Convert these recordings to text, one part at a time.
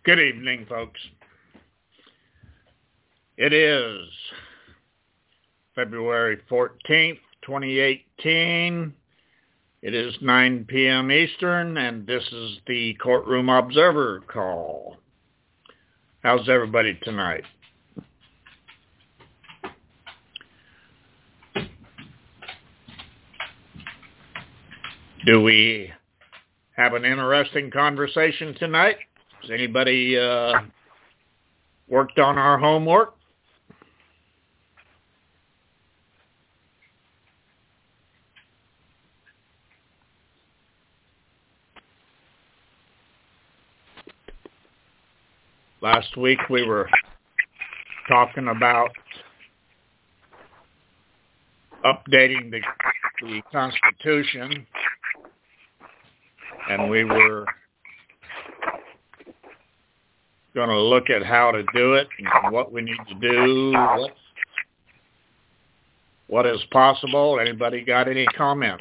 Good evening, folks. It is February 14th, 2018. It is 9 p.m. Eastern, and this is the Courtroom Observer call. How's everybody tonight? Do we have an interesting conversation tonight? Has anybody worked on our homework? Last week we were talking about updating the Constitution, and we were going to look at how to do it and what we need to do, what is possible. Anybody got any comments?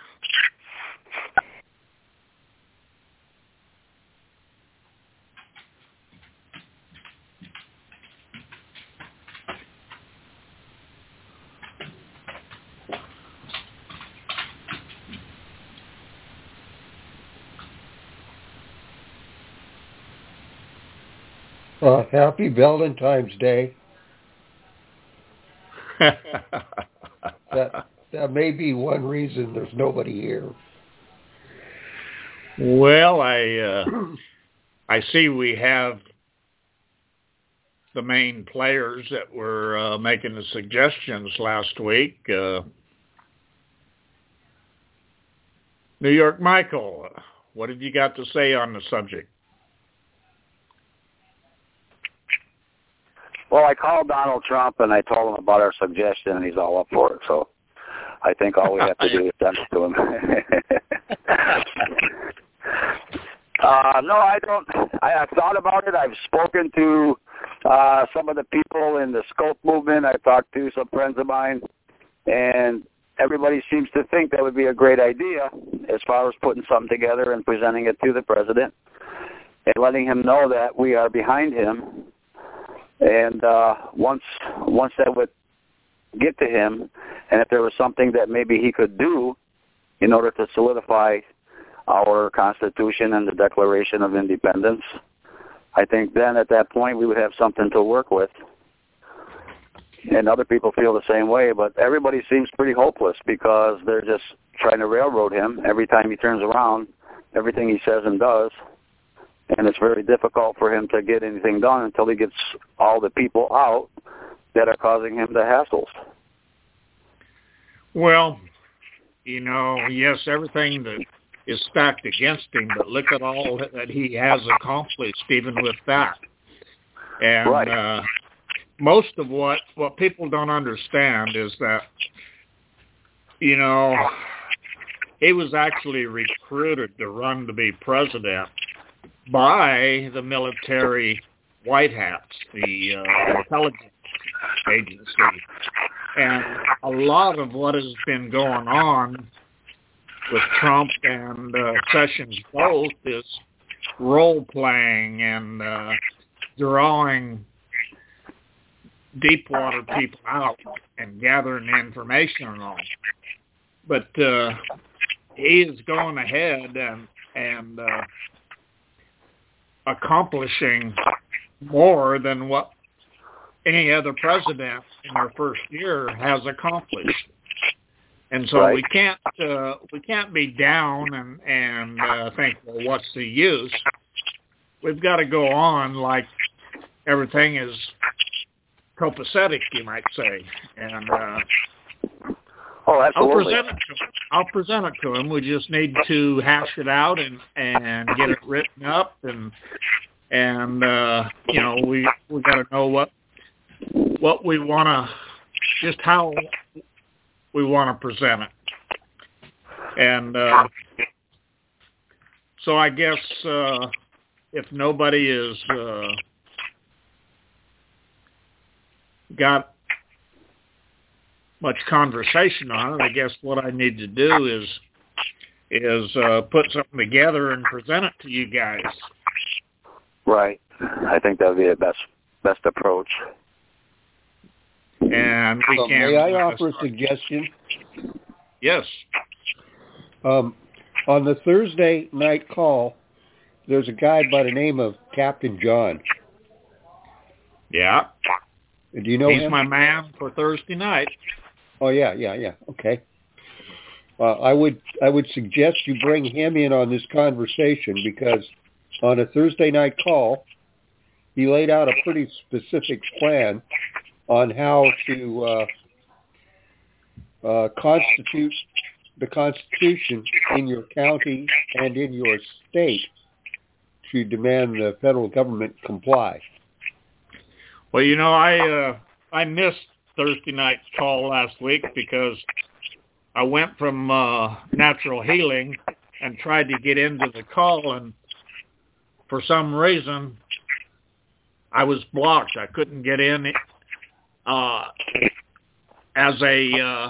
Happy Valentine's Day. That may be one reason there's nobody here. Well, I see we have the main players that were making the suggestions last week. New York Michael, what have you got to say on the subject? Well, I called Donald Trump and I told him about our suggestion, and he's all up for it. So I think all we have to do is send it to him. No, I don't. I've thought about it. I've spoken to some of the people in the Scope movement. I've talked to some friends of mine, and everybody seems to think that would be a great idea as far as putting something together and presenting it to the president and letting him know that we are behind him. And once that would get to him, and if there was something that maybe he could do in order to solidify our Constitution and the Declaration of Independence, I think then at that point we would have something to work with. And other people feel the same way, but everybody seems pretty hopeless because they're just trying to railroad him every time he turns around, everything he says and does. And it's very difficult for him to get anything done until he gets all the people out that are causing him the hassles. Well, yes, everything that is stacked against him, but look at all that he has accomplished even with that. And right. Most of what people don't understand is that, he was actually recruited to run to be president by the military White Hats, the intelligence agency. And a lot of what has been going on with Trump and Sessions both is role-playing and drawing deep-water people out and gathering information and all. But he is going ahead and accomplishing more than what any other president in their first year has accomplished. And so right. we can't be down and think, well, what's the use? We've got to go on like everything is copacetic, you might say. And oh, absolutely. I'll present it to him. We just need to hash it out and get it written up, and we got to know what we want to, just how we want to present it. And so I guess if nobody is got much conversation on it, I guess what I need to do is put something together and present it to you guys. Right. I think that would be the best approach. And we So can. may I offer a suggestion? Yes. On the Thursday night call, there's a guy by the name of Captain John. Yeah. Do you know He's him? my man for Thursday night. Oh yeah. Okay. I would suggest you bring him in on this conversation, because on a Thursday night call, he laid out a pretty specific plan on how to constitute the Constitution in your county and in your state to demand the federal government comply. Well, I missed Thursday night's call last week because I went from natural healing and tried to get into the call, and for some reason I was blocked. I couldn't get in as a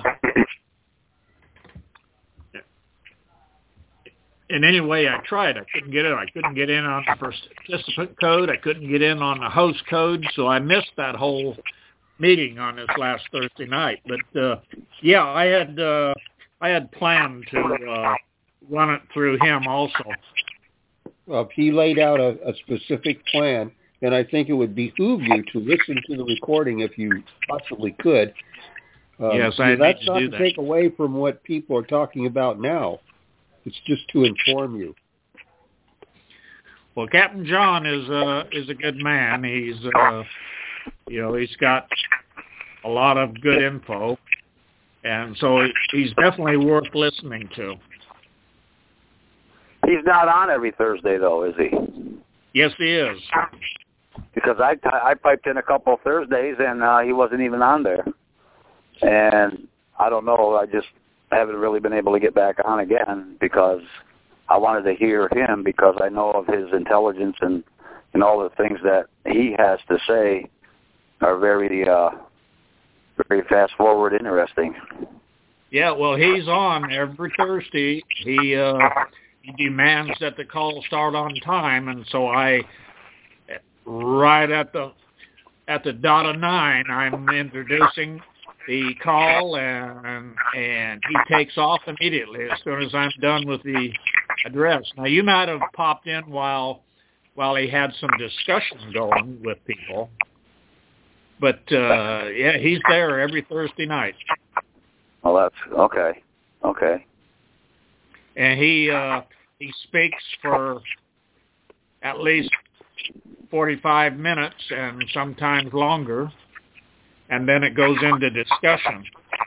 in any way I tried. I couldn't get in. I couldn't get in on the participant code. I couldn't get in on the host code, so I missed that whole meeting on this last Thursday night. But yeah, I had planned to run it through him also. Well, he laid out a specific plan, and I think it would behoove you to listen to the recording if you possibly could. Yes, I need that's to not do to that. take away from what people are talking about now. It's just to inform you. Well, Captain John is a good man. He's he's got a lot of good info, and so he's definitely worth listening to. He's not on every Thursday, though, is he? Yes, he is. Because I piped in a couple of Thursdays, and he wasn't even on there. And I don't know. I haven't really been able to get back on again because I wanted to hear him, because I know of his intelligence and all the things that he has to say are very fast forward interesting. Yeah, well, he's on every Thursday. He demands that the call start on time, and so right at the dot of 9, I'm introducing the call, and he takes off immediately as soon as I'm done with the address. Now, you might have popped in while he had some discussion going with people, but yeah, he's there every Thursday night. Well, that's okay. Okay. And he speaks for at least 45 minutes and sometimes longer, and then it goes into discussion.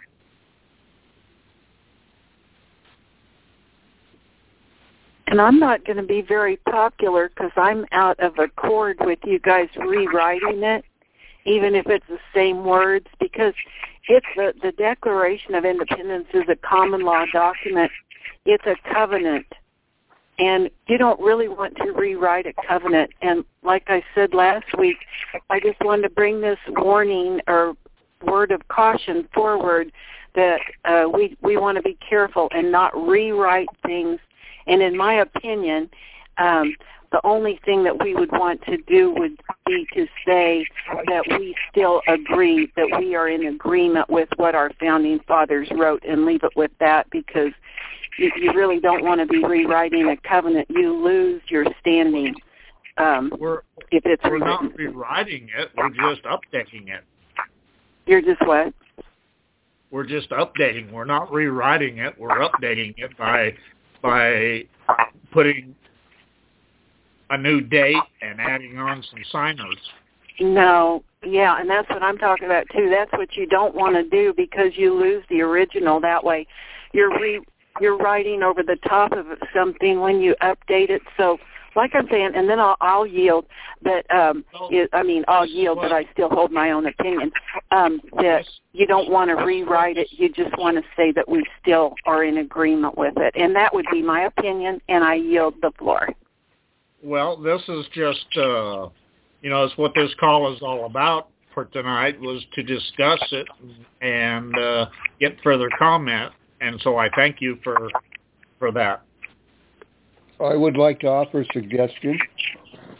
And I'm not going to be very popular because I'm out of accord with you guys rewriting it, even if it's the same words, because it's the Declaration of Independence is a common law document. It's a covenant, and you don't really want to rewrite a covenant. And like I said last week, I just wanted to bring this warning or word of caution forward that we want to be careful and not rewrite things. And in my opinion, the only thing that we would want to do would be to say that we still agree, that we are in agreement with what our founding fathers wrote, and leave it with that, because you really don't want to be rewriting a covenant. You lose your standing if it's we're not rewriting it. We're just updating it. You're just what? We're just updating. We're not rewriting it. We're updating it by putting a new date and adding on some signers. No, yeah, and that's what I'm talking about too. That's what you don't want to do, because you lose the original that way. You're writing over the top of something when you update it. So, like I'm saying, and then I'll yield. But I'll yield, but I still hold my own opinion. That you don't want to rewrite it. You just want to say that we still are in agreement with it, and that would be my opinion. And I yield the floor. Well, this is just, it's what this call is all about for tonight, was to discuss it and get further comment. And so I thank you for that. I would like to offer a suggestion.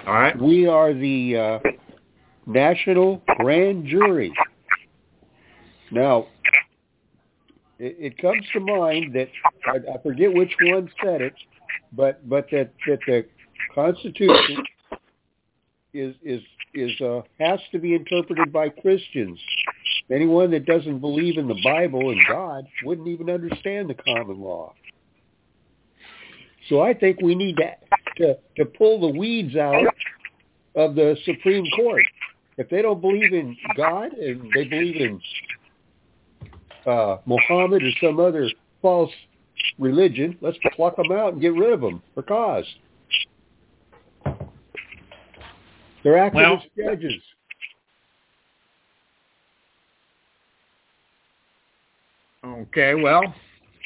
All right. We are the national grand jury. Now, it comes to mind that I forget which one said it, but that the Constitution is has to be interpreted by Christians. Anyone that doesn't believe in the Bible and God wouldn't even understand the common law. So I think we need to pull the weeds out of the Supreme Court. If they don't believe in God and they believe in Muhammad or some other false religion, let's pluck them out and get rid of them for cause. They're acting as judges. Okay, well.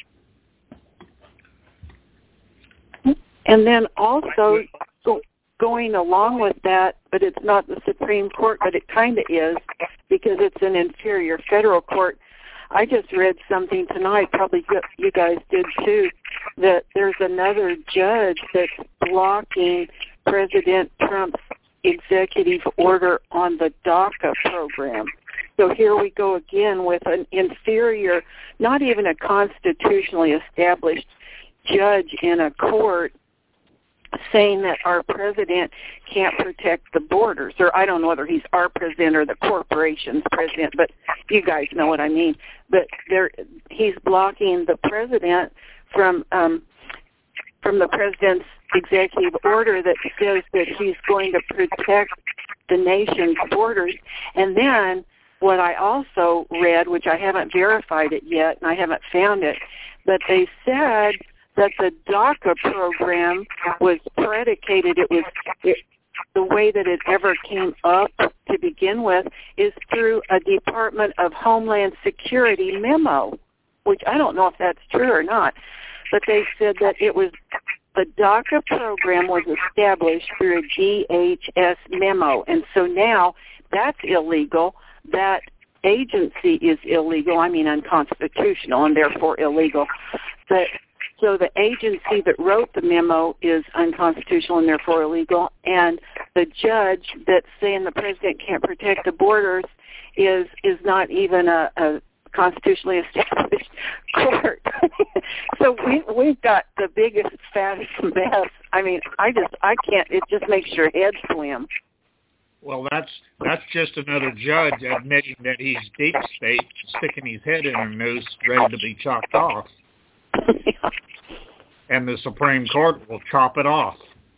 And then also going along with that, but it's not the Supreme Court, but it kind of is because it's an inferior federal court. I just read something tonight, probably you guys did too, that there's another judge that's blocking President Trump's executive order on the DACA program. So here we go again with an inferior, not even a constitutionally established judge in a court saying that our president can't protect the borders. Or I don't know whether he's our president or the corporation's president, but you guys know what I mean. But he's blocking the president from the president's executive order that says that he's going to protect the nation's borders. And then what I also read, which I haven't verified it yet, and I haven't found it, but they said that the DACA program was predicated, the way that it ever came up to begin with is through a Department of Homeland Security memo, which I don't know if that's true or not, but they said that the DACA program was established through a DHS memo, and so now that's illegal. That agency is illegal, unconstitutional, and therefore illegal. So the agency that wrote the memo is unconstitutional and therefore illegal, and the judge that's saying the president can't protect the borders is not even a constitutionally established court. So we've got the biggest, fattest mess. I can't. It just makes your head swim. Well, that's just another judge admitting that he's deep state, sticking his head in a noose, ready to be chopped off. Yeah. And the Supreme Court will chop it off.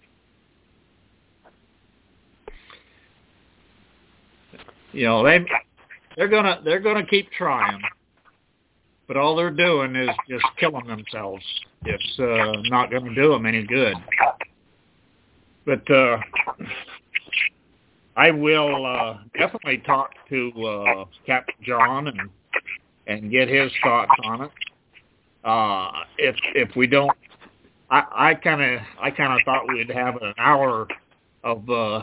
You know, they're gonna keep trying, but all they're doing is just killing themselves. It's not going to do them any good. But I will definitely talk to Captain John and get his thoughts on it. If we don't, I kind of thought we'd have an hour of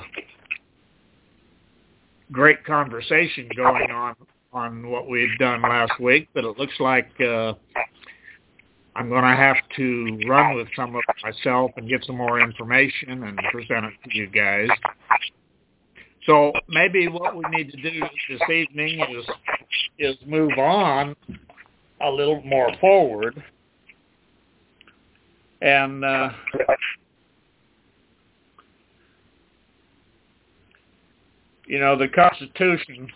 great conversation going on what we'd done last week, but it looks like I'm going to have to run with some of it myself and get some more information and present it to you guys. So maybe what we need to do this evening is move on a little more forward. And you know, the Constitution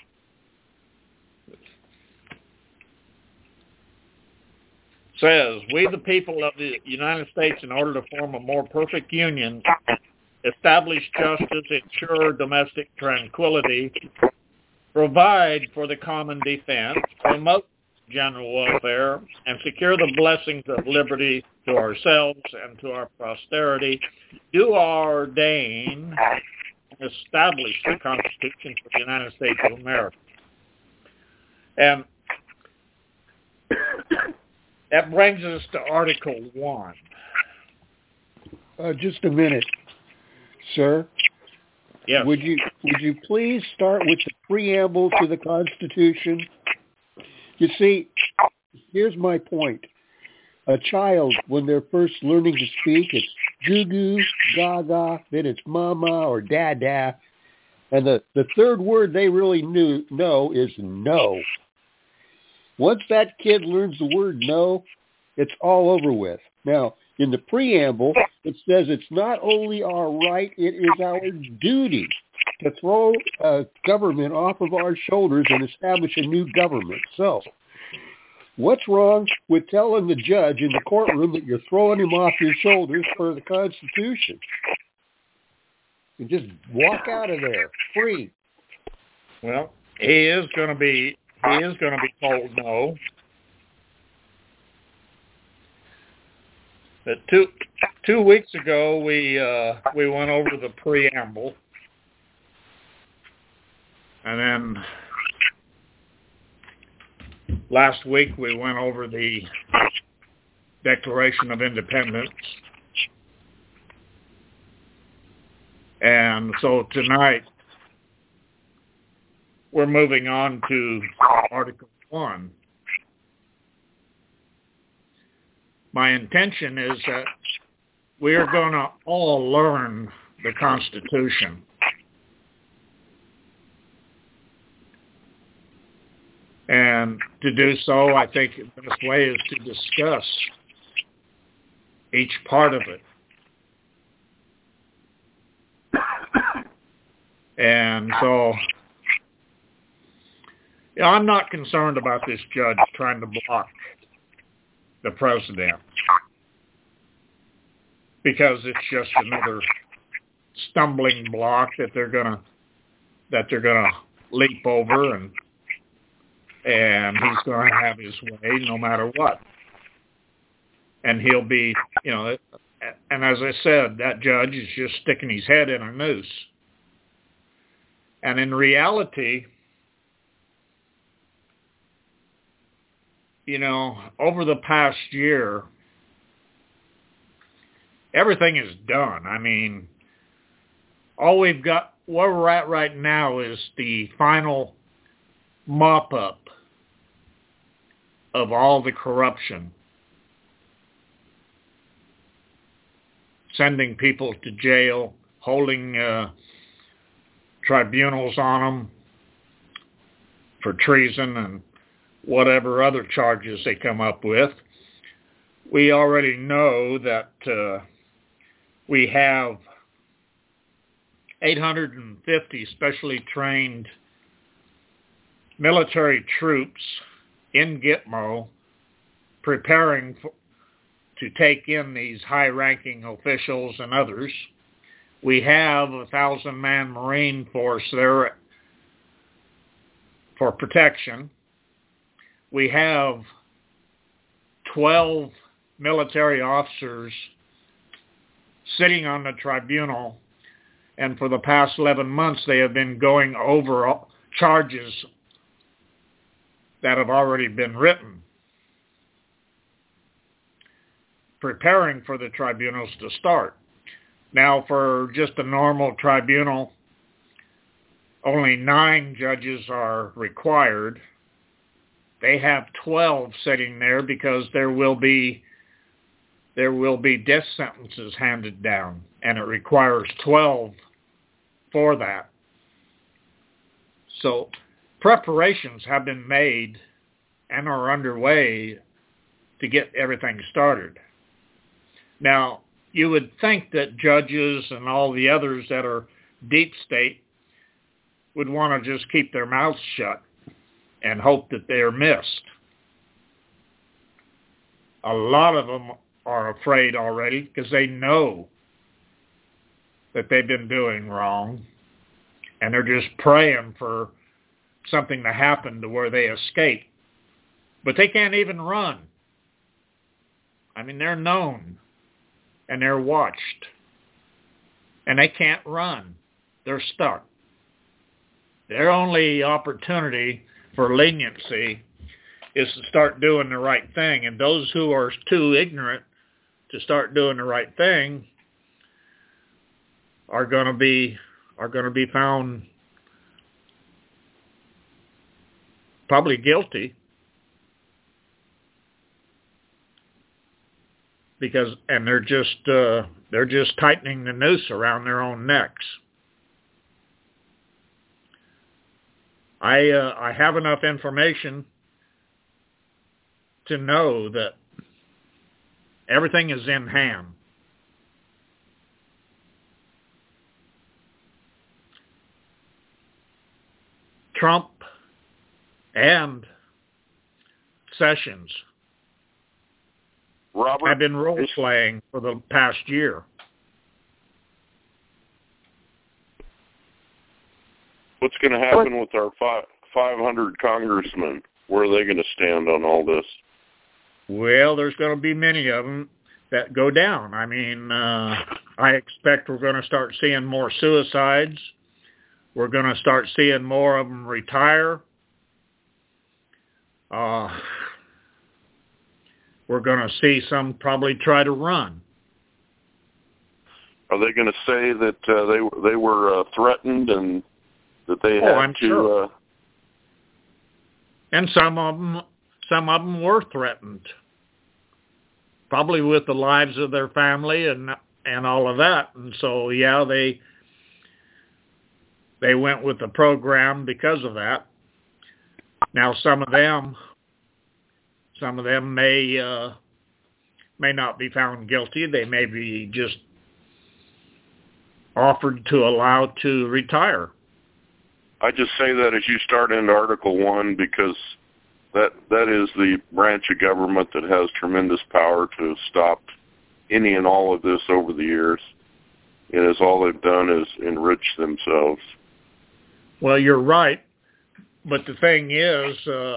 says, "We, the people of the United States, in order to form a more perfect union, establish justice, ensure domestic tranquility, provide for the common defense, promote general welfare, and secure the blessings of liberty to ourselves and to our posterity, do ordain and establish the Constitution for the United States of America." And that brings us to Article 1. Just a minute, sir. Yes. Would you please start with the preamble to the Constitution? You see, here's my point. A child, when they're first learning to speak, it's goo goo, gaga, then it's mama or dada. And the third word they really know is no. Once that kid learns the word no, it's all over with. Now, in the preamble, it says it's not only our right, it is our duty to throw government off of our shoulders and establish a new government. So, what's wrong with telling the judge in the courtroom that you're throwing him off your shoulders for the Constitution? And just walk out of there free. Well, he is going to be told no. But two weeks ago we went over the preamble, and then last week we went over the Declaration of Independence. And so tonight, we're moving on to Article 1. My intention is that we are going to all learn the Constitution. And to do so, I think the best way is to discuss each part of it. And so, I'm not concerned about this judge trying to block the president, because it's just another stumbling block that they're gonna leap over, and he's gonna have his way no matter what. And he'll be, and as I said, that judge is just sticking his head in a noose. And in reality, over the past year, everything is done. I mean, all we've got, where we're at right now is the final mop-up of all the corruption. Sending people to jail, holding tribunals on them for treason and whatever other charges they come up with. We already know that we have 850 specially trained military troops in Gitmo preparing to take in these high-ranking officials and others. We have a 1,000-man Marine force there for protection. We have 12 military officers sitting on the tribunal, and for the past 11 months they have been going over charges that have already been written, preparing for the tribunals to start. Now, for just a normal tribunal, only 9 judges are required. They have 12 sitting there because there will be death sentences handed down, and it requires 12 for that. So preparations have been made and are underway to get everything started. Now, you would think that judges and all the others that are deep state would want to just keep their mouths shut and hope that they are missed. A lot of them are afraid already because they know that they've been doing wrong, and they're just praying for something to happen to where they escape. But they can't even run. I mean, they're known, and they're watched, and they can't run. They're stuck. Their only opportunity for leniency is to start doing the right thing, and those who are too ignorant to start doing the right thing are going to be found probably guilty, and they're just They're just tightening the noose around their own necks. I have enough information to know that everything is in hand. Trump and Sessions Robert, have been role-playing for the past year. What's going to happen with our 500 congressmen? Where are they going to stand on all this? Well, there's going to be many of them that go down. I mean, I expect we're going to start seeing more suicides. We're going to start seeing more of them retire. We're going to see some probably try to run. Are they going to say that they were threatened and that they had I'm to? sure. And some of them were threatened, probably with the lives of their family and all of that. And so, yeah, they went with the program because of that. Now, some of them may not be found guilty. They may be just offered to allow to retire. I just say that as you start into Article 1 because that is the branch of government that has tremendous power to stop any and all of this over the years. And as all they've done is enrich themselves. Well, you're right. But the thing is,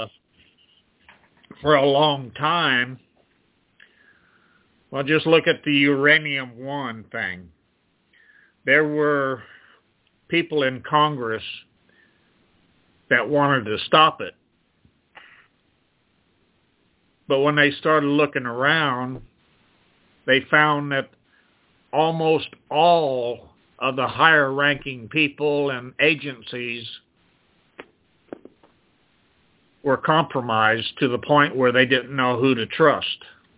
for a long time, well, just look at the Uranium One thing. There were people in Congress that wanted to stop it. But when they started looking around, they found that almost all of the higher-ranking people and agencies were compromised to the point where they didn't know who to trust.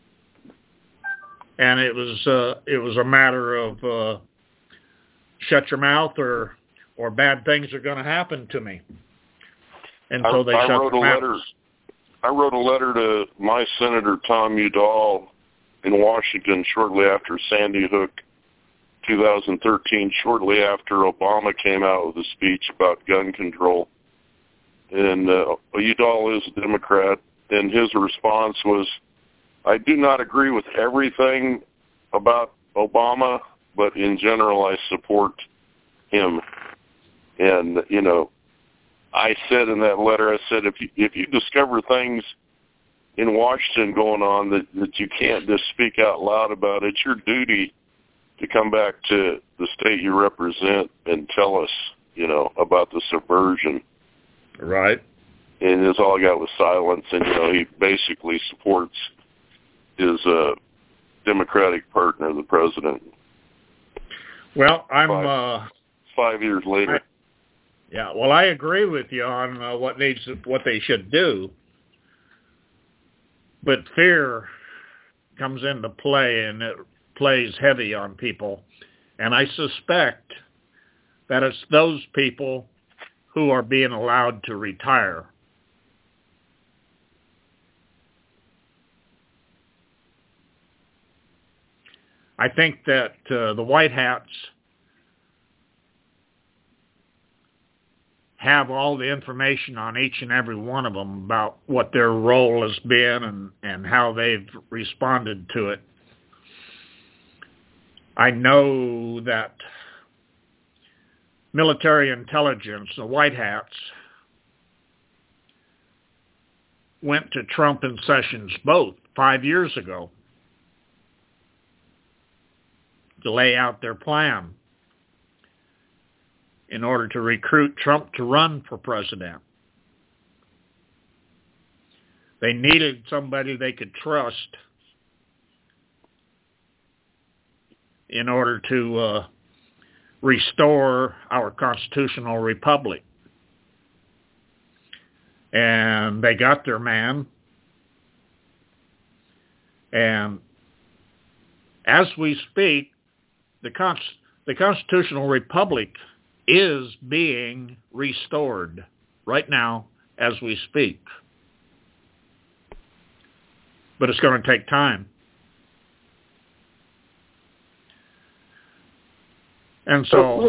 And it was a matter of shut your mouth or bad things are going to happen to me. And so they shut their mouths. I wrote a letter to my Senator Tom Udall in Washington shortly after Sandy Hook 2013, shortly after Obama came out with a speech about gun control. And Udall is a Democrat, and his response was, I do not agree with everything about Obama, but in general I support him. And, you know, I said in that letter, I said, if you discover things in Washington going on that you can't just speak out loud about, it's your duty to come back to the state you represent and tell us, you know, about the subversion. Right. And that's all I got was silence. And, you know, he basically supports his Democratic partner, the president. Well, I'm 5 years later. I agree with you on what they should do. But fear comes into play, and it plays heavy on people. And I suspect that it's those people who are being allowed to retire. I think that the White Hats have all the information on each and every one of them about what their role has been and how they've responded to it. I know that military intelligence, the White Hats, went to Trump and Sessions both 5 years ago to lay out their plan in order to recruit Trump to run for president. They needed somebody they could trust in order to restore our constitutional republic. And they got their man. And as we speak, the constitutional republic is being restored right now as we speak. But it's going to take time. And so,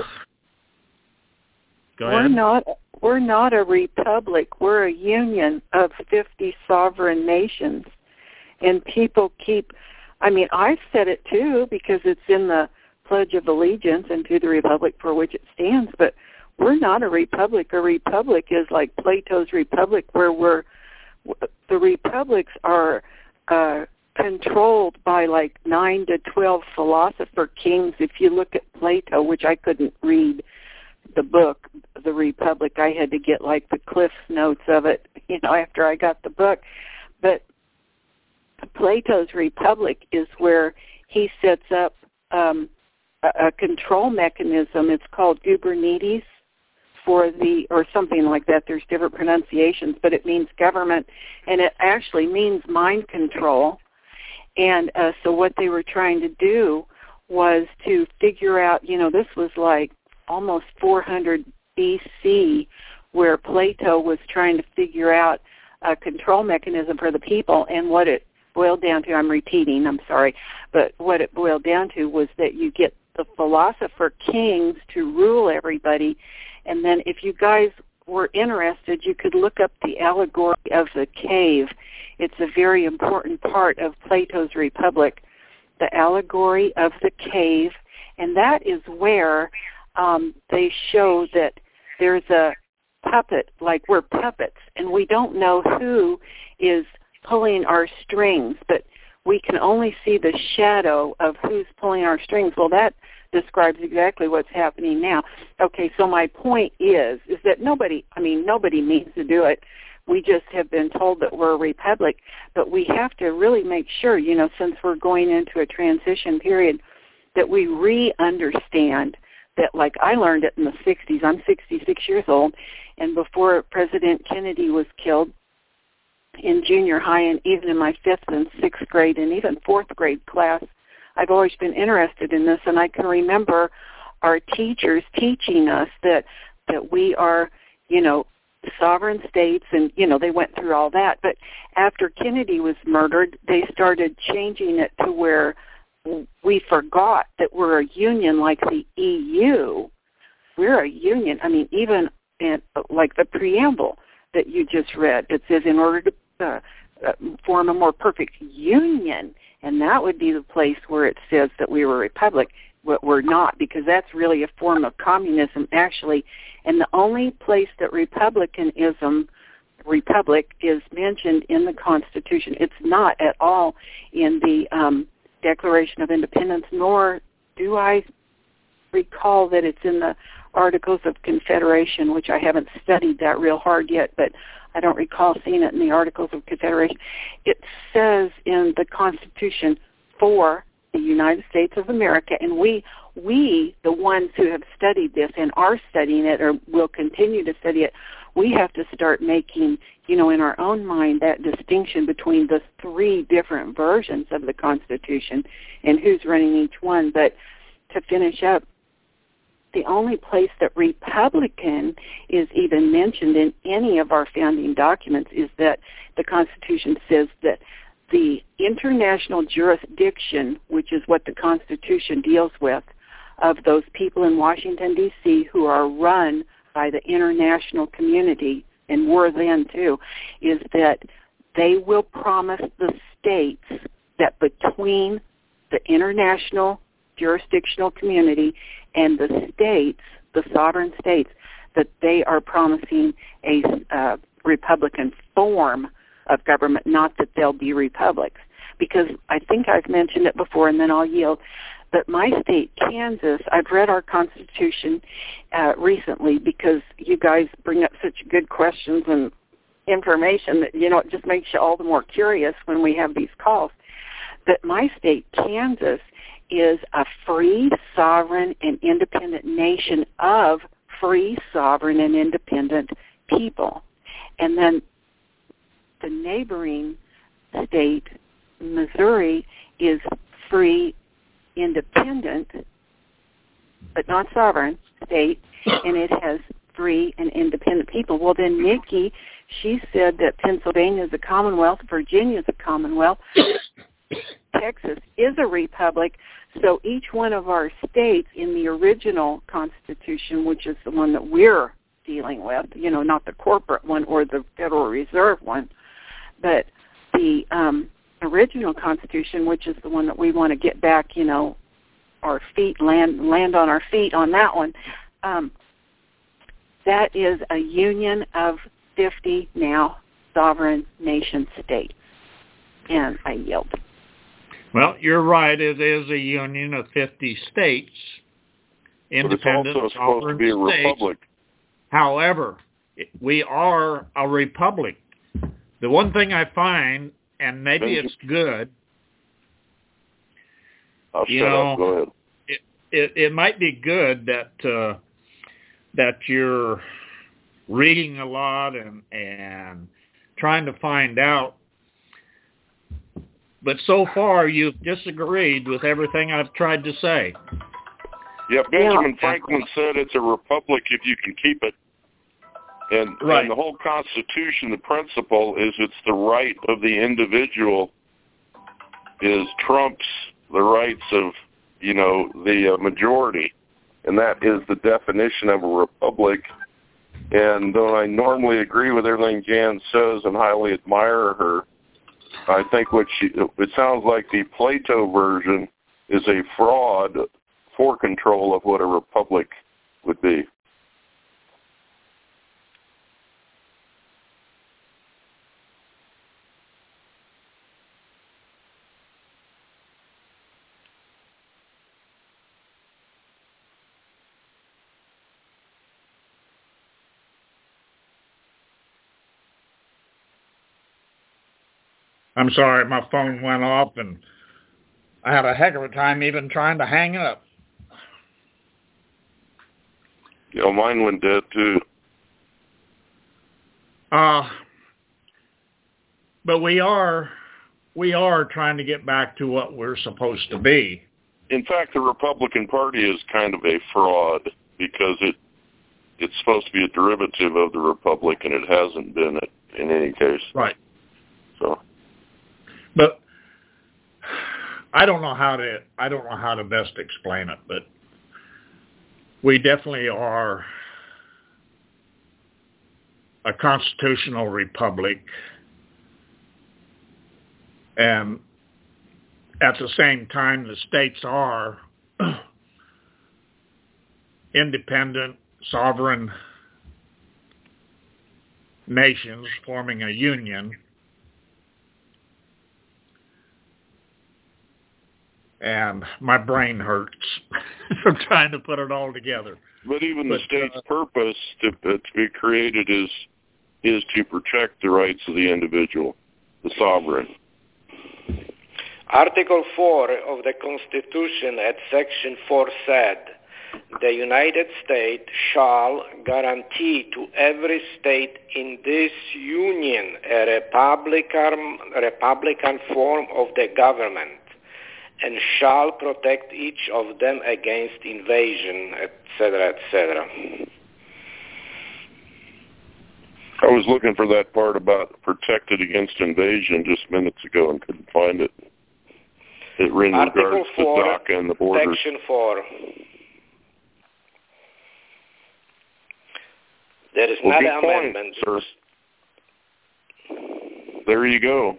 go ahead. We're not a republic. We're a union of 50 sovereign nations. And people I've said it too because it's in the Pledge of Allegiance and to the republic for which it stands, but we're not a republic. A republic is like Plato's Republic, where the republics are controlled by like 9 to 12 philosopher kings. If you look at Plato, which I couldn't read the book, The Republic, I had to get like the Cliff's Notes of it, after I got the book. But Plato's Republic is where he sets up a control mechanism. It's called Kubernetes or something like that. There's different pronunciations, but it means government, and it actually means mind control. And so what they were trying to do was to figure out, this was like almost 400 BC, where Plato was trying to figure out a control mechanism for the people, and what it boiled down to, I'm repeating, I'm sorry, but what it boiled down to was that you get the philosopher kings to rule everybody. And then if you guys were interested, you could look up the allegory of the cave. It's a very important part of Plato's Republic, the allegory of the cave. And that is where they show that there's a puppet, like we're puppets, and we don't know who is pulling our strings, but we can only see the shadow of who's pulling our strings. Well, that describes exactly what's happening now. Okay, so my point is that nobody means to do it. We just have been told that we're a republic, but we have to really make sure, since we're going into a transition period, that we re-understand that, like I learned it in the 60s. I'm 66 years old, and before President Kennedy was killed, in junior high and even in my 5th and 6th grade and even 4th grade class, I've always been interested in this, and I can remember our teachers teaching us that we are, sovereign states, and, they went through all that. But after Kennedy was murdered, they started changing it to where we forgot that we're a union like the EU. We're a union. Even like the preamble that you just read, it says in order to form a more perfect union, and that would be the place where it says that we were a republic. We're not, because that's really a form of communism, actually. And the only place that republic is mentioned in the Constitution. It's not at all in the Declaration of Independence, nor do I recall that it's in the Articles of Confederation, which I haven't studied that real hard yet, but I don't recall seeing it in the Articles of Confederation. It says in the Constitution for the United States of America, and we, the ones who have studied this and are studying it or will continue to study it, we have to start making, in our own mind, that distinction between the 3 different versions of the Constitution and who's running each one. But to finish up, the only place that Republican is even mentioned in any of our founding documents is that the Constitution says that the international jurisdiction, which is what the Constitution deals with, of those people in Washington, D.C. who are run by the international community, and we're then too, is that they will promise the states that between the international jurisdictional community and the states, the sovereign states, that they are promising a Republican form of government, not that they'll be republics. Because I think I've mentioned it before, and then I'll yield, but my state, Kansas, I've read our Constitution recently because you guys bring up such good questions and information that, it just makes you all the more curious when we have these calls. But my state, Kansas, is a free, sovereign, and independent nation of free, sovereign, and independent people. And then the neighboring state, Missouri, is free, independent, but not sovereign state, and it has free and independent people. Well, then Nikki, she said that Pennsylvania is a commonwealth, Virginia is a commonwealth, Texas is a republic, so each one of our states in the original Constitution, which is the one that we're dealing with, not the corporate one or the Federal Reserve one, but the original Constitution, which is the one that we want to get back, our feet, land on our feet on that one, that is a union of 50 now sovereign nation states. And I yield. Well, you're right. It is a union of 50 states, independent, but it's also supposed to be a republic. However, we are a republic. The one thing I find, and maybe it's good, I'll shut up. Go ahead. It might be good that you're reading a lot and trying to find out. But so far, you've disagreed with everything I've tried to say. Yeah, Benjamin Franklin said it's a republic if you can keep it. And the whole Constitution, the principle is it's the right of the individual is trumps the rights of, the majority. And that is the definition of a republic. And though I normally agree with everything Jan says and highly admire her, I think it sounds like the Plato version is a fraud for control of what a republic would be. I'm sorry, my phone went off, and I had a heck of a time even trying to hang it up. Mine went dead, too. But we are trying to get back to what we're supposed to be. In fact, the Republican Party is kind of a fraud because it's supposed to be a derivative of the Republic, and it hasn't been in any case. Right. So. But I don't know how to best explain it, but we definitely are a constitutional republic, and at the same time the states are independent, sovereign nations forming a union. And my brain hurts from trying to put it all together. But even the state's purpose to be created is to protect the rights of the individual, the sovereign. Article 4 of the Constitution at Section 4 said, the United States shall guarantee to every state in this union a republican form of the government, and shall protect each of them against invasion, etc., etc. I was looking for that part about protected against invasion just minutes ago and couldn't find it. It in regards to DACA and the borders. Section 4. There is not an amendment. Sir. There you go.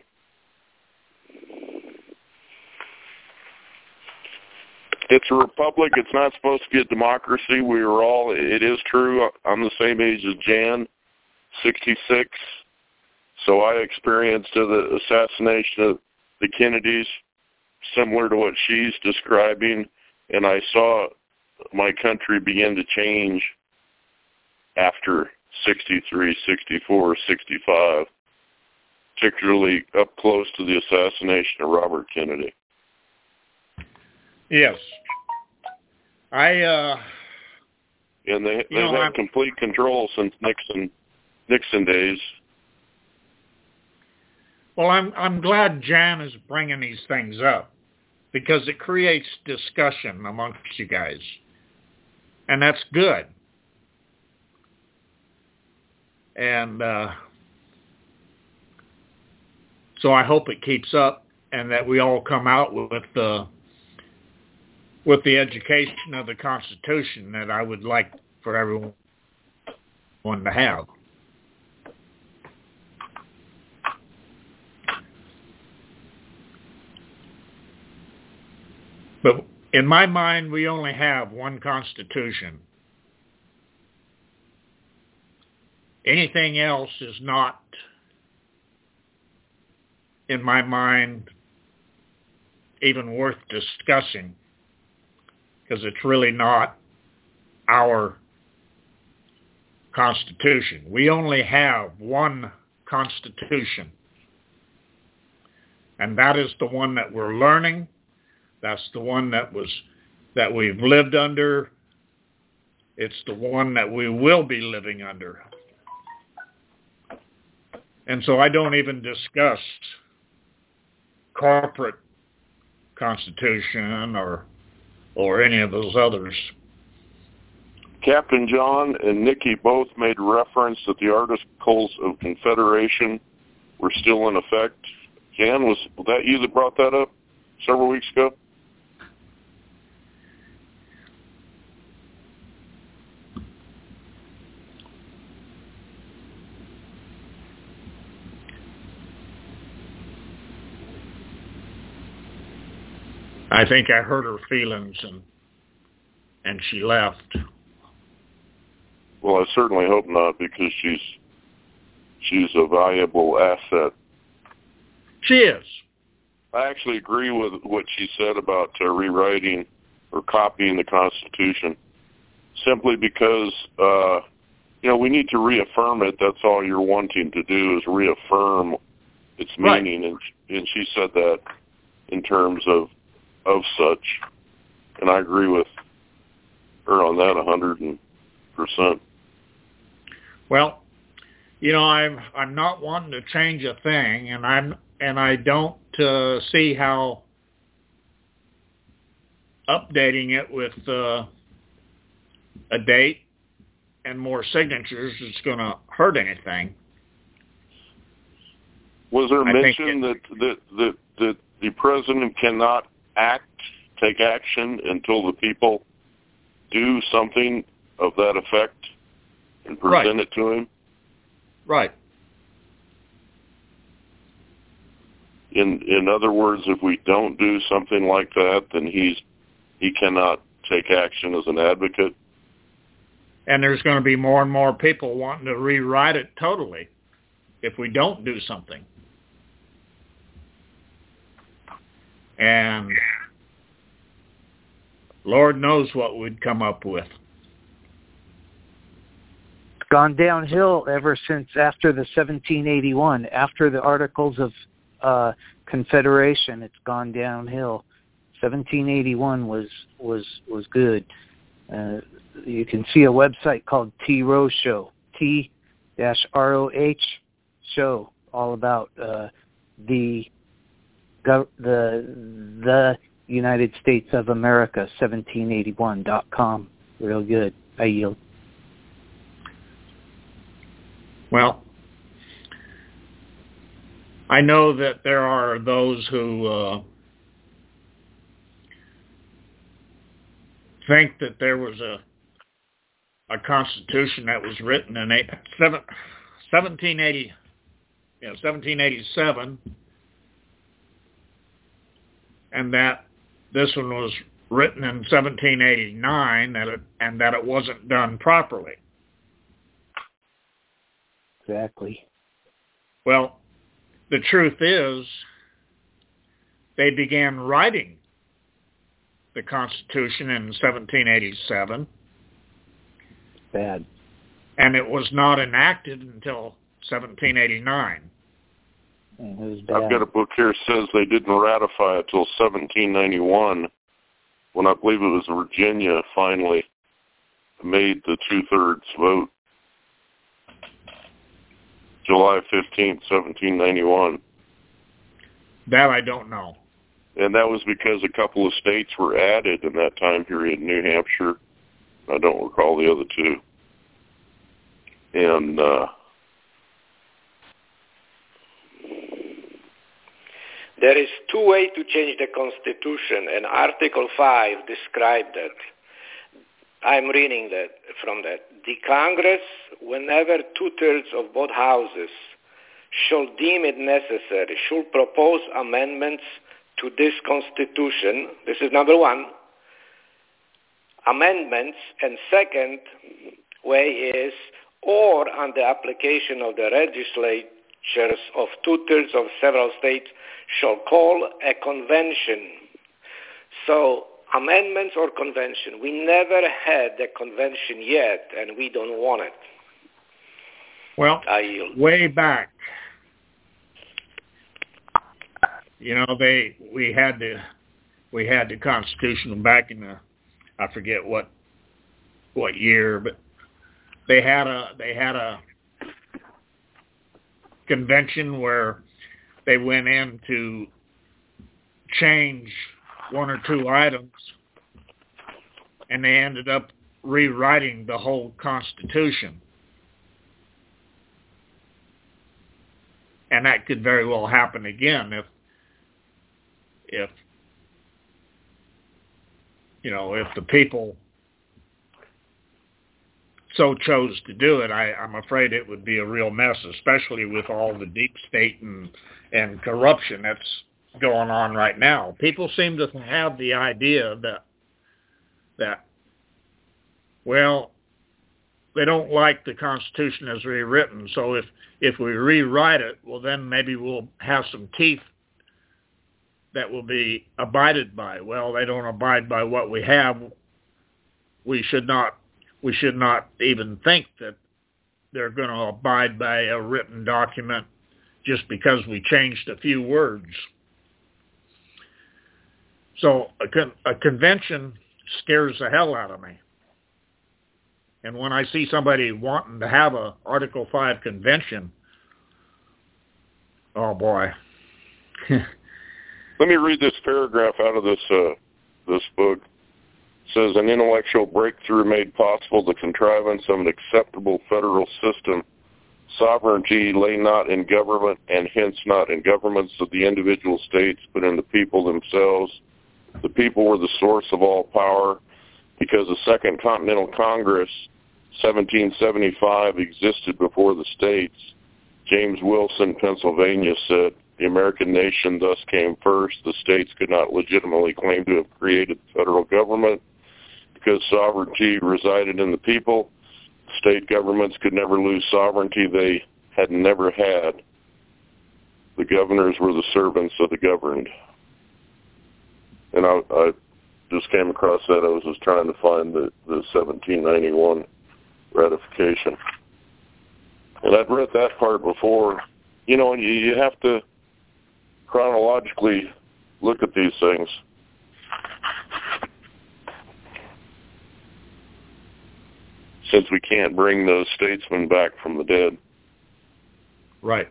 It's a republic. It's not supposed to be a democracy. It is true. I'm the same age as Jan, 66. So I experienced the assassination of the Kennedys, similar to what she's describing. And I saw my country begin to change after 63, 64, 65, particularly up close to the assassination of Robert Kennedy. Yes. And they've had complete control since Nixon days. Well, I'm glad Jan is bringing these things up because it creates discussion amongst you guys. And that's good. And so I hope it keeps up and that we all come out with the education of the Constitution that I would like for everyone to have. But in my mind, we only have one Constitution. Anything else is not, in my mind, even worth discussing, because it's really not our Constitution. We only have one Constitution, and that is the one that we're learning. That's the one that we've lived under. It's the one that we will be living under. And so I don't even discuss corporate Constitution or any of those others. Captain John and Nikki both made reference that the Articles of Confederation were still in effect. Jan, was that you that brought that up several weeks ago? I think I hurt her feelings and she left. Well, I certainly hope not, because she's a valuable asset. She is. I actually agree with what she said about rewriting or copying the Constitution, simply because we need to reaffirm it. That's all you're wanting to do, is reaffirm its meaning, right. And she said that in terms of such, and I agree with her on that 100%. Well, I'm not wanting to change a thing, and I don't see how updating it with a date and more signatures is going to hurt anything. Was there mention that the president cannot take action until the people do something of that effect and present it to him? Right. In other words, if we don't do something like that, then he cannot take action as an advocate. And there's going to be more and more people wanting to rewrite it totally if we don't do something. And Lord knows what we'd come up with. It's gone downhill ever since after the 1781, after the Articles of Confederation. It's gone downhill. 1781 was good. You can see a website called T-Row Show, T-ROH Show, all about the United States of America, 1781.com. Real good. I yield. Well, I know that there are those who think that there was a Constitution that was written in 1787, and that this one was written in 1789, and that it wasn't done properly. Exactly. Well, the truth is, they began writing the Constitution in 1787. Bad. And it was not enacted until 1789. It was bad. I've got a book here that says they didn't ratify it till 1791, when I believe it was Virginia finally made the 2/3 vote. July 15th, 1791. That I don't know. And that was because a couple of states were added in that time period, New Hampshire I don't recall the other two. And there is two ways to change the Constitution, and Article 5 described that. I'm reading that from that. The Congress, whenever 2/3 of both houses shall deem it necessary, shall propose amendments to this Constitution. This is number one. Amendments. And second way is, or on the application of the legislatures of 2/3 of several states shall call a convention. So amendments or convention. We never had a convention yet, and we don't want it. Well, way back, you know, we had the Constitution back in the, I forget what year, but they had a convention where they went in to change one or two items, and they ended up rewriting the whole Constitution. And that could very well happen again if you know, if the people so chose to do it. I'm afraid it would be a real mess, especially with all the deep state and corruption that's going on right now. People seem to have the idea that well, they don't like the Constitution as rewritten, so if we rewrite it, well, then maybe we'll have some teeth that will be abided by. Well, they don't abide by what we have. We should not even think that they're going to abide by a written document just because we changed a few words. So a convention scares the hell out of me. And when I see somebody wanting to have a Article 5 convention, oh boy. Let me read this paragraph out of this book. It says, an intellectual breakthrough made possible the contrivance of an acceptable federal system. Sovereignty lay not in government, and hence not in governments of the individual states, but in the people themselves. The people were the source of all power, because the Second Continental Congress, 1775, existed before the states. James Wilson, Pennsylvania, said, the American nation thus came first. The states could not legitimately claim to have created the federal government because sovereignty resided in the people. State governments could never lose sovereignty they had never had. The governors were the servants of the governed. And I just came across that. I was just trying to find the 1791 ratification. And I'd read that part before. You know, you have to chronologically look at these things. Since we can't bring those statesmen back from the dead. Right.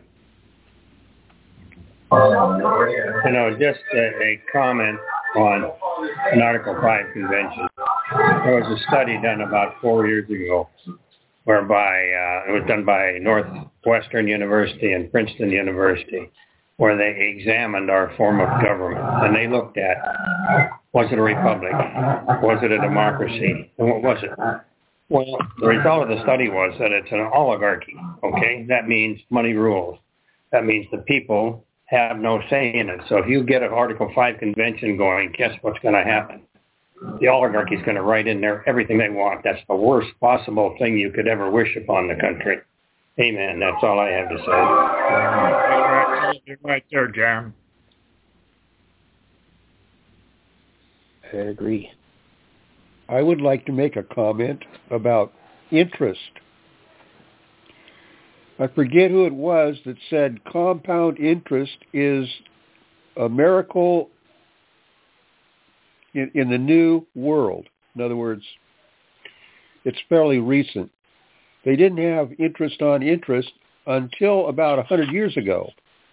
You know, just a comment on an Article 5 convention. There was a study done about 4 years ago whereby it was done by Northwestern University and Princeton University, where they examined our form of government. And they looked at, was it a republic? Was it a democracy? And what was it? Well, the result of the study was that it's an oligarchy, okay? That means money rules. That means the people have no say in it. So if you get an Article 5 convention going, guess what's going to happen? The oligarchy is going to write in there everything they want. That's the worst possible thing you could ever wish upon the country. Amen. That's all I have to say. You're right there, John. I agree. I would like to make a comment about interest. I forget who it was that said compound interest is a miracle in the new world. In other words, it's fairly recent. They didn't have interest on interest until about 100 years ago.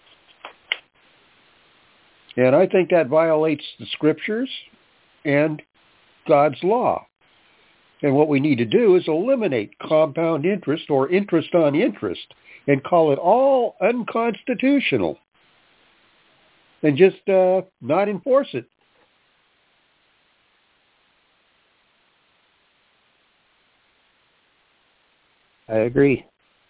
And I think that violates the scriptures and God's law. And what we need to do is eliminate compound interest or interest on interest and call it all unconstitutional and just not enforce it. I agree.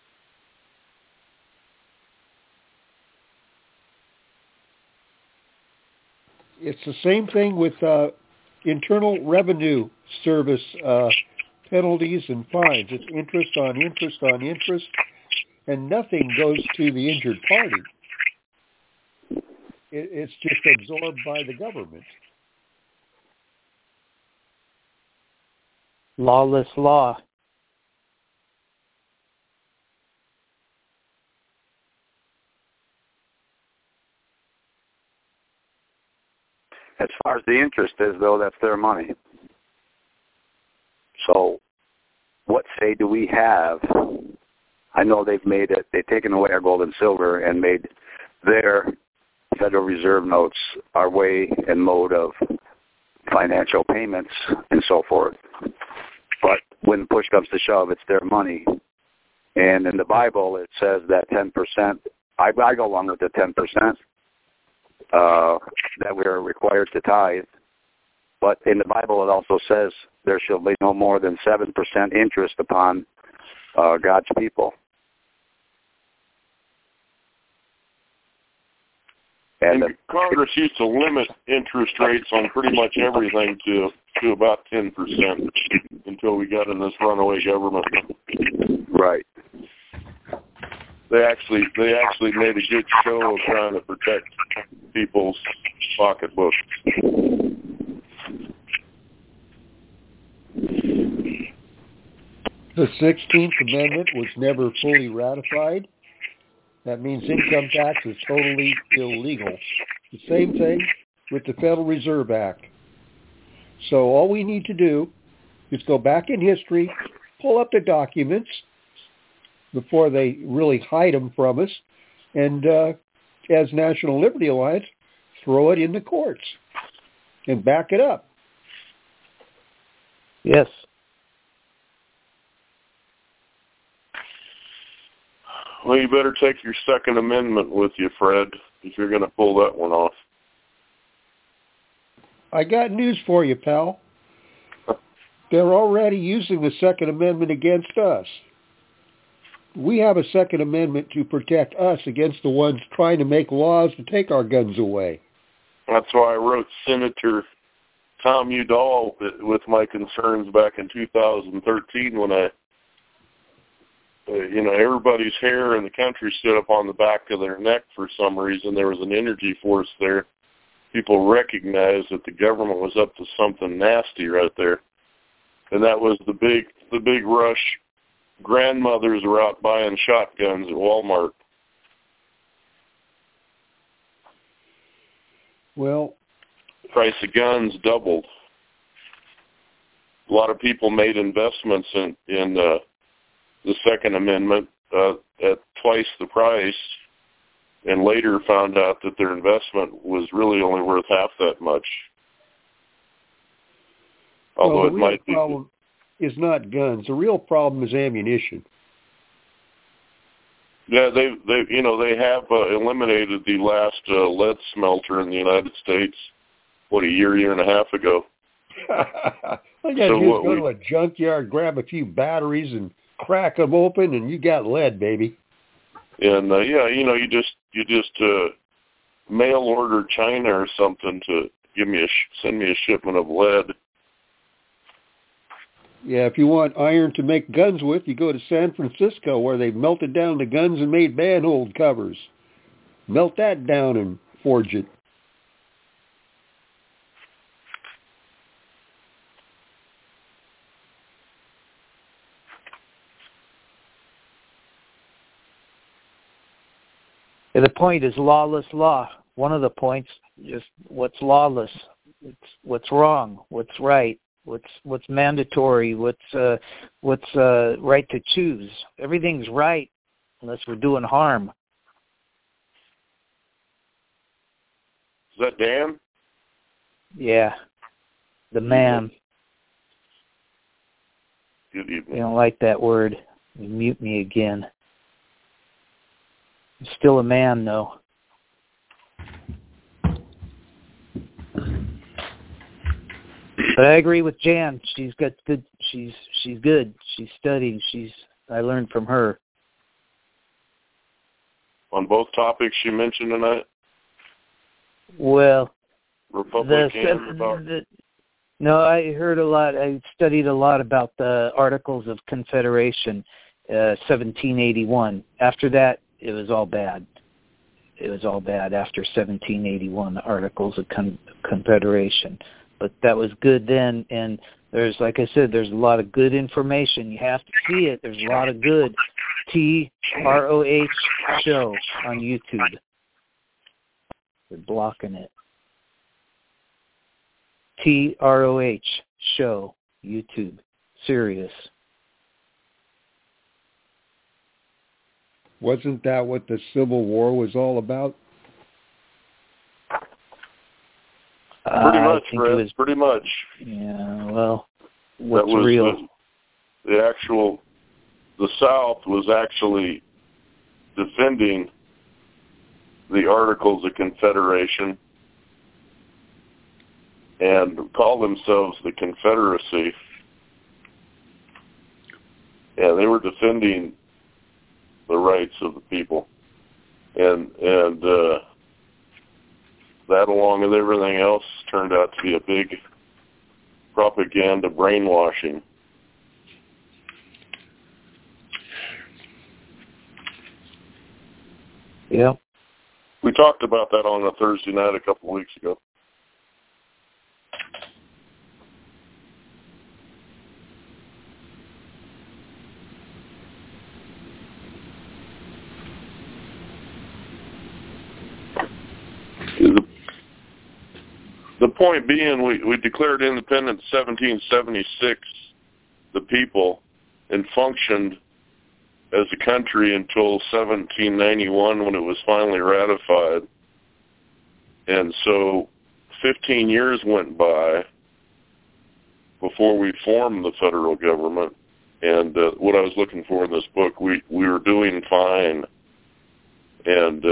It's the same thing with Internal Revenue Service penalties and fines. It's interest on interest on interest, and nothing goes to the injured party. It's just absorbed by the government. Lawless law. As far as the interest is, though, that's their money. So what say do we have? I know they've taken away our gold and silver and made their Federal Reserve notes our way and mode of financial payments and so forth. But when push comes to shove, it's their money. And in the Bible, it says that 10%, I go along with the 10%, that we are required to tithe. But in the Bible, it also says there shall be no more than 7% interest upon God's people. And Congress used to limit interest rates on pretty much everything to about 10% until we got in this runaway government. Right. They actually made a good show of trying to protect people's pocketbooks. The 16th Amendment was never fully ratified. That means income tax is totally illegal. The same thing with the Federal Reserve Act. So all we need to do is go back in history, pull up the documents before they really hide them from us, and as National Liberty Alliance, throw it in the courts and back it up. Yes. Well, you better take your Second Amendment with you, Fred, if you're going to pull that one off. I got news for you, pal. They're already using the Second Amendment against us. We have a Second Amendment to protect us against the ones trying to make laws to take our guns away. That's why I wrote Senator Tom Udall with my concerns back in 2013 when everybody's hair in the country stood up on the back of their neck for some reason. There was an energy force there. People recognized that the government was up to something nasty right there. And that was the big rush. Grandmothers were out buying shotguns at Walmart. Well, price of guns doubled. A lot of people made investments in the Second Amendment at twice the price, and later found out that their investment was really only worth half that much. Although the real problem is not guns. The real problem is ammunition. Yeah, they have eliminated the last lead smelter in the United States. A year and a half ago. All you got to do is go to a junkyard, grab a few batteries, and crack them open, and you got lead, baby. And you just mail order China or something to send me a shipment of lead. Yeah, if you want iron to make guns with, you go to San Francisco, where they melted down the guns and made manhole covers. Melt that down and forge it. The point is lawless law. One of the points is what's lawless, what's wrong, what's right, what's mandatory, what's right to choose. Everything's right unless we're doing harm. Is that Dan? Yeah, the man. Good evening. You don't like that word. You mute me again. I'm still a man, though. But I agree with Jan. She's got good. She's good. She's studying. I learned from her. On both topics you mentioned tonight? Well, Republican. No, I heard a lot. I studied a lot about the Articles of Confederation, 1781. After that, it was all bad. It was all bad after 1781, the Articles of Confederation. But that was good then, and there's, like I said, there's a lot of good information. You have to see it. There's a lot of good TROH show on YouTube. They're blocking it. TROH show, YouTube, Sirius. Wasn't that what the Civil War was all about? Pretty much, Fred. Pretty much. Yeah, well, what's that was real? The South was actually defending the Articles of Confederation and called themselves the Confederacy. And they were defending the rights of the people. And that, along with everything else, turned out to be a big propaganda brainwashing. Yeah. We talked about that on a Thursday night a couple of weeks ago. The point being, we declared independence in 1776, the people, and functioned as a country until 1791 when it was finally ratified. And so 15 years went by before we formed the federal government. And what I was looking for in this book, we were doing fine. And,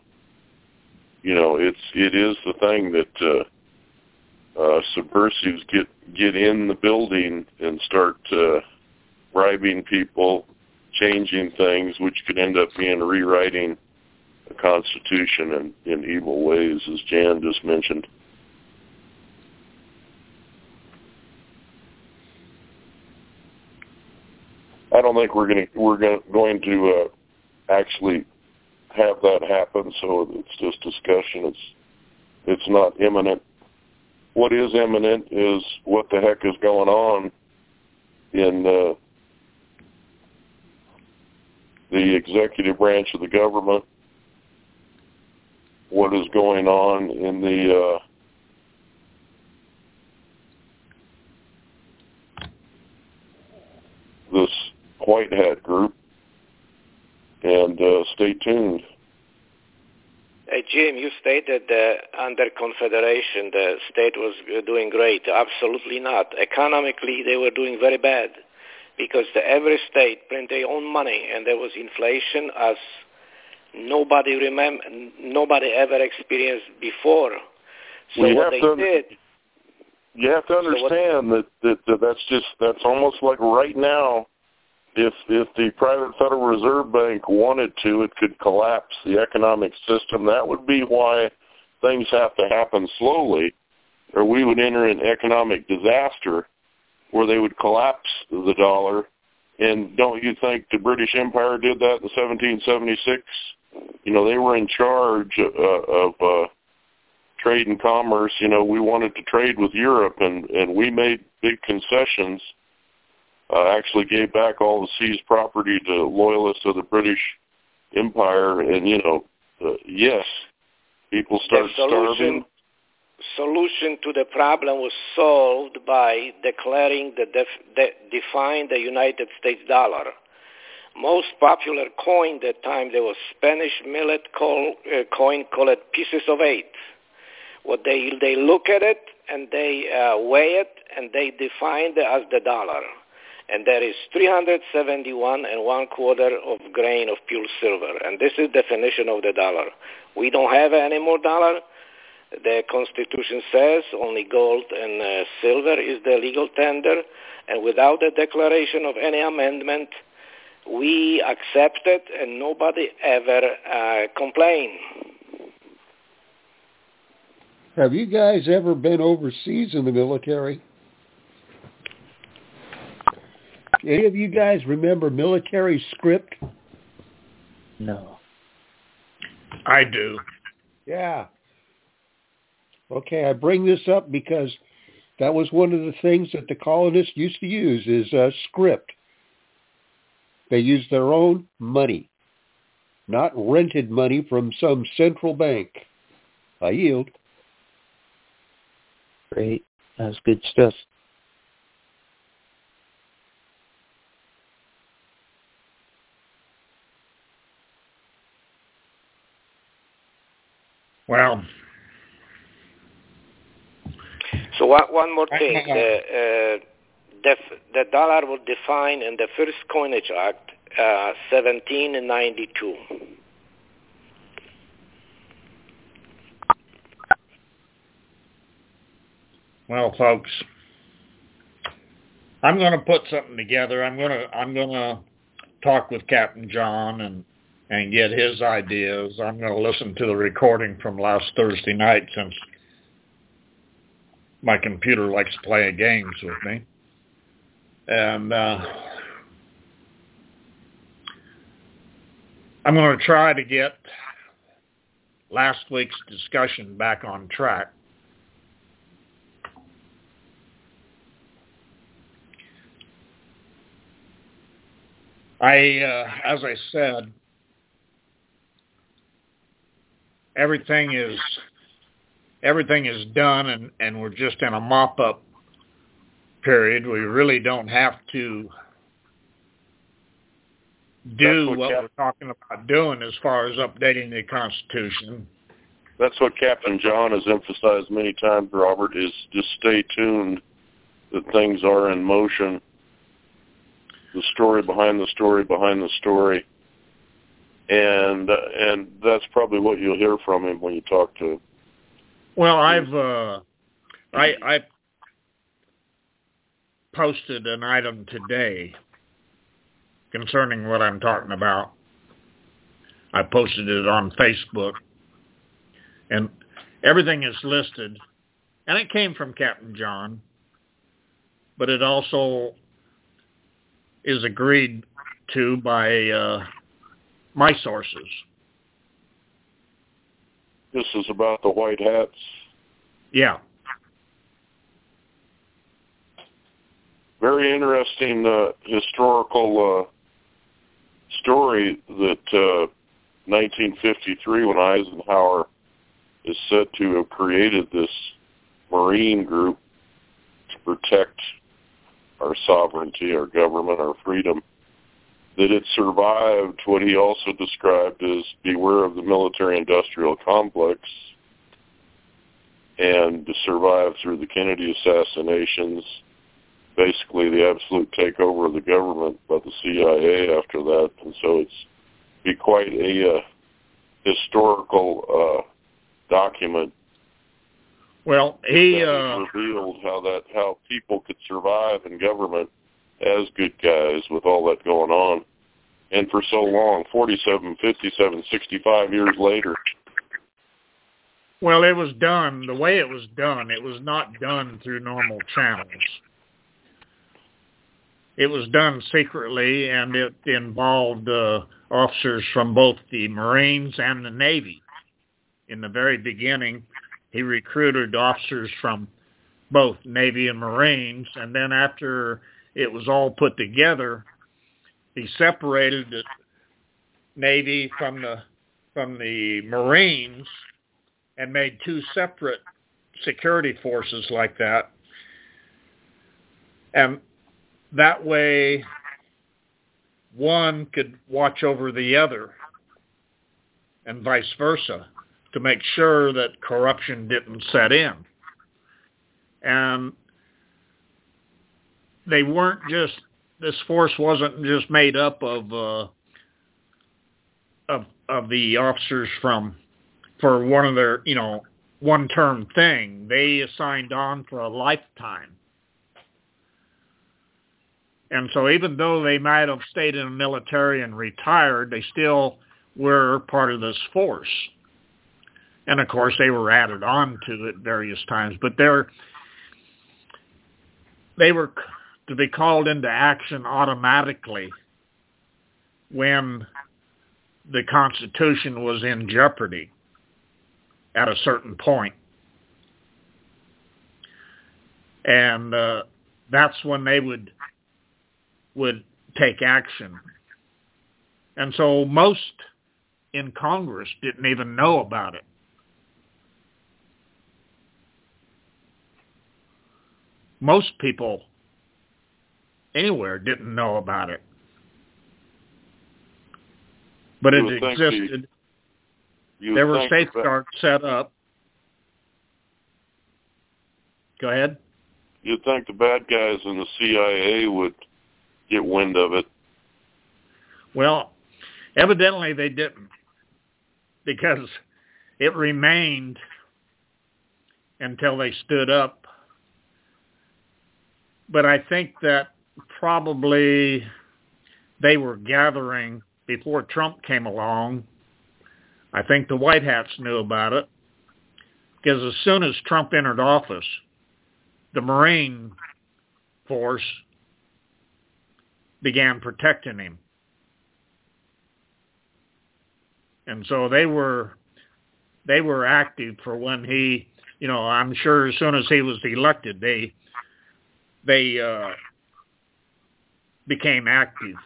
it is the thing that subversives get in the building and start bribing people, changing things, which could end up being rewriting the Constitution in evil ways, as Jan just mentioned. I don't think we're going to actually have that happen. So it's just discussion. It's not imminent. What is imminent is what the heck is going on in the executive branch of the government. What is going on in the this White Hat group, and stay tuned. Hey, Jim, you stated that under Confederation the state was doing great. Absolutely not. Economically, they were doing very bad because every state print their own money, and there was inflation as nobody ever experienced before. So you what they did. You have to understand that's almost like right now. If the private Federal Reserve Bank wanted to, it could collapse the economic system. That would be why things have to happen slowly, or we would enter an economic disaster where they would collapse the dollar. And don't you think the British Empire did that in 1776? They were in charge of trade and commerce. We wanted to trade with Europe, and we made big concessions. Actually gave back all the seized property to loyalists of the British Empire, and yes, people started starving. Solution to the problem was solved by declaring define the United States dollar. Most popular coin that time there was Spanish millet coin called pieces of 8. What they look at it and they weigh it and they define it as the dollar. and there is 371 and 1/4 of grain of pure silver. And this is the definition of the dollar. We don't have any more dollar. The Constitution says only gold and silver is the legal tender, and without the declaration of any amendment, we accept it, and nobody ever complained. Have you guys ever been overseas in the military? Any of you guys remember military script? No. I do. Yeah. Okay, I bring this up because that was one of the things that the colonists used to use is script. They used their own money, not rented money from some central bank. I yield. Great. That's good stuff. Well, so one more thing. The dollar was defined in the first Coinage Act, 1792. well, folks, I'm going to put something together. I'm going to talk with Captain John and get his ideas. I'm going to listen to the recording from last Thursday night since my computer likes to play games with me. And I'm going to try to get last week's discussion back on track. As I said, everything is done, and we're just in a mop-up period. We really don't have to do what we're talking about doing as far as updating the Constitution. That's what Captain John has emphasized many times, Robert, is just stay tuned that things are in motion. The story behind the story behind the story. And that's probably what you'll hear from him when you talk to him. Well, I posted an item today concerning what I'm talking about. I posted it on Facebook, and everything is listed, and it came from Captain John, but it also is agreed to by my sources. This is about the white hats? Yeah. Very interesting historical story that 1953, when Eisenhower is said to have created this Marine group to protect our sovereignty, our government, our freedom, that it survived what he also described as beware of the military-industrial complex, and to survive through the Kennedy assassinations, basically the absolute takeover of the government by the CIA after that. And so it's be quite a historical document. Well, he revealed how people could survive in government as good guys with all that going on, and for so long, 47, 57, 65 years later. Well, it was done the way it was done. It was not done through normal channels. It was done secretly, and it involved officers from both the Marines and the Navy. In the very beginning, he recruited officers from both Navy and Marines, and then after it was all put together, he separated the Navy from the Marines and made two separate security forces like that. And that way, one could watch over the other and vice versa to make sure that corruption didn't set in. And they weren't just this force wasn't just made up of the officers for one of their, one-term thing. They assigned on for a lifetime. And so even though they might have stayed in the military and retired, they still were part of this force. And of course, they were added on to at various times, but they were to be called into action automatically when the Constitution was in jeopardy at a certain point. And that's when they would take action. And so most in Congress didn't even know about it. Most people anywhere didn't know about it. But it existed. There were safeguards set up. Go ahead. You'd think the bad guys in the CIA would get wind of it. Well, evidently they didn't, because it remained until they stood up. But I think that probably they were gathering before Trump came along. I think the White Hats knew about it, because as soon as Trump entered office, the Marine force began protecting him. And so they were active for when he, I'm sure as soon as he was elected, they became active.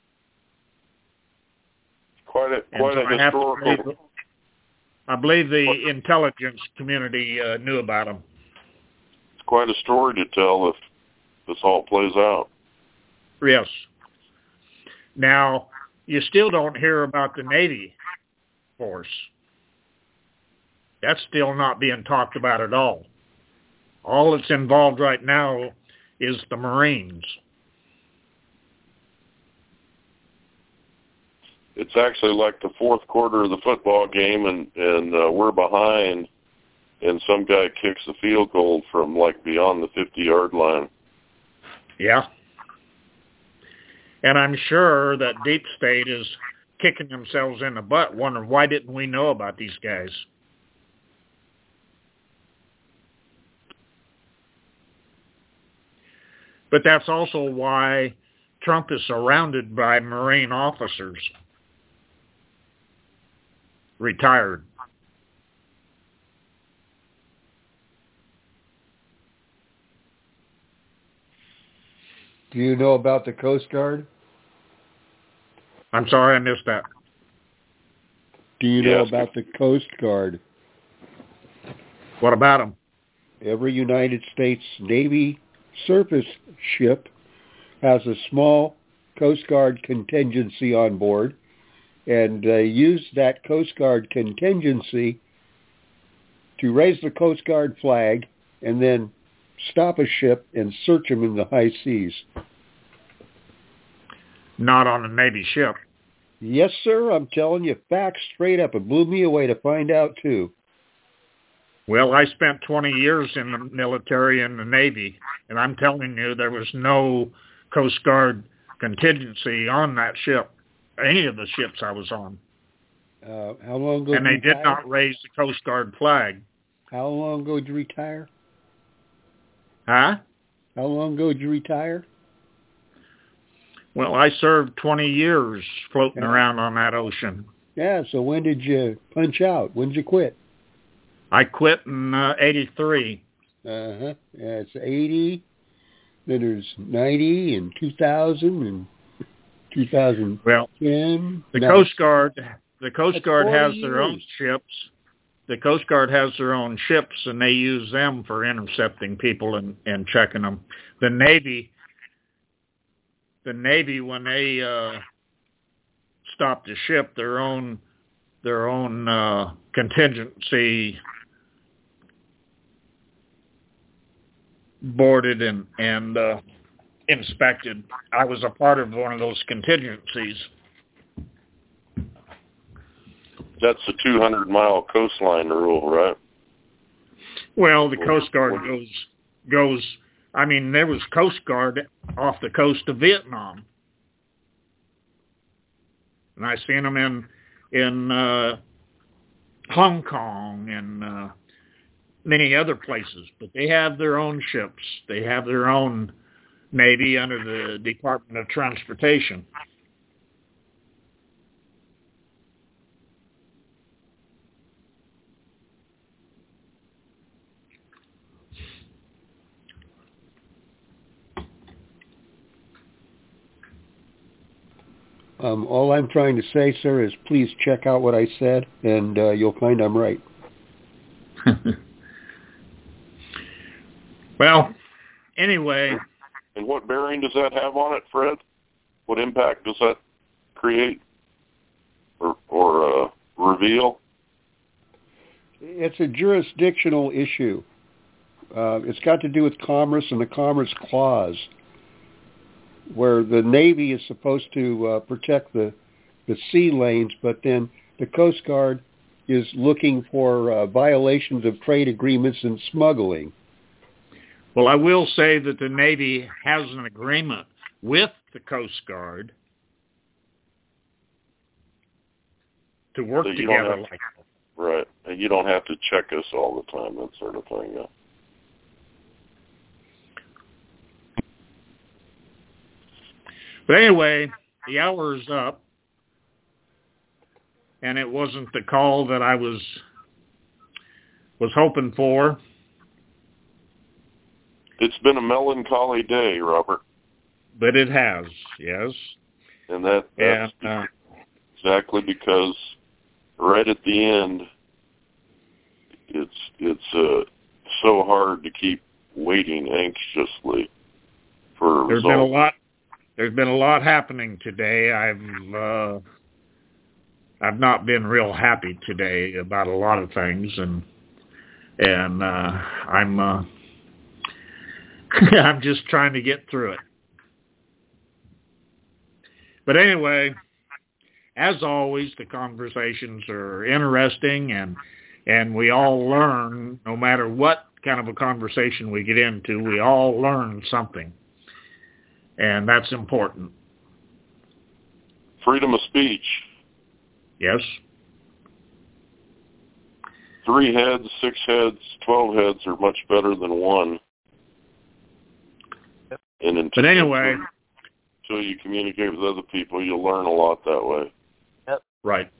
Quite a historical. I believe the intelligence community knew about them. It's quite a story to tell if this all plays out. Yes. Now, you still don't hear about the Navy force. That's still not being talked about at all. All that's involved right now is the Marines. It's actually like the fourth quarter of the football game, and we're behind, and some guy kicks a field goal from like beyond the 50-yard line. Yeah. And I'm sure that Deep State is kicking themselves in the butt, wondering why didn't we know about these guys? But that's also why Trump is surrounded by Marine officers, retired. Do you know about the Coast Guard? I'm sorry, I missed that. Do you know about the Coast Guard? What about them? Every United States Navy surface ship has a small Coast Guard contingency on board, and they use that Coast Guard contingency to raise the Coast Guard flag and then stop a ship and search them in the high seas. Not on a Navy ship. Yes, sir. I'm telling you facts straight up. It blew me away to find out, too. Well, I spent 20 years in the military and the Navy, and I'm telling you there was no Coast Guard contingency on that ship, any of the ships I was on. How long ago and they did not raise the Coast Guard flag. How long ago did you retire? Huh? How long ago did you retire? Well, I served 20 years floating around on that ocean. Yeah, so when did you punch out? When did you quit? I quit in 83. Uh-huh. Yeah, it's 80, then there's 90 and 2000 and 2010. Well, the Coast Guard has their own ships. The Coast Guard has their own ships, and they use them for intercepting people and checking them. The Navy, when they stopped a ship, their own contingency boarded and inspected. I was a part of one of those contingencies. That's the 200-mile coastline rule, right? Well, the Coast Guard goes. I mean, there was Coast Guard off the coast of Vietnam, and I seen them in Hong Kong and many other places. But they have their own ships. They have their own Navy under the Department of Transportation. All I'm trying to say, sir, is please check out what I said, and you'll find I'm right. Well, anyway. And what bearing does that have on it, Fred? What impact does that create or reveal? It's a jurisdictional issue. It's got to do with commerce and the Commerce Clause, where the Navy is supposed to protect the sea lanes, but then the Coast Guard is looking for violations of trade agreements and smuggling. Well, I will say that the Navy has an agreement with the Coast Guard to work together like that. Right. And you don't have to check us all the time, that sort of thing, yeah. But anyway, the hour is up, and it wasn't the call that I was hoping for. It's been a melancholy day, Robert. But it has, yes. And that's exactly because right at the end, it's so hard to keep waiting anxiously for results. There's been a lot happening today. I've not been real happy today about a lot of things, and I'm I'm just trying to get through it. But anyway, as always, the conversations are interesting, and we all learn. No matter what kind of a conversation we get into, we all learn something. And that's important. Freedom of speech. Yes. 3 heads, 6 heads, 12 heads are much better than one. But anyway, until you communicate with other people, you'll learn a lot that way. Yep. Right.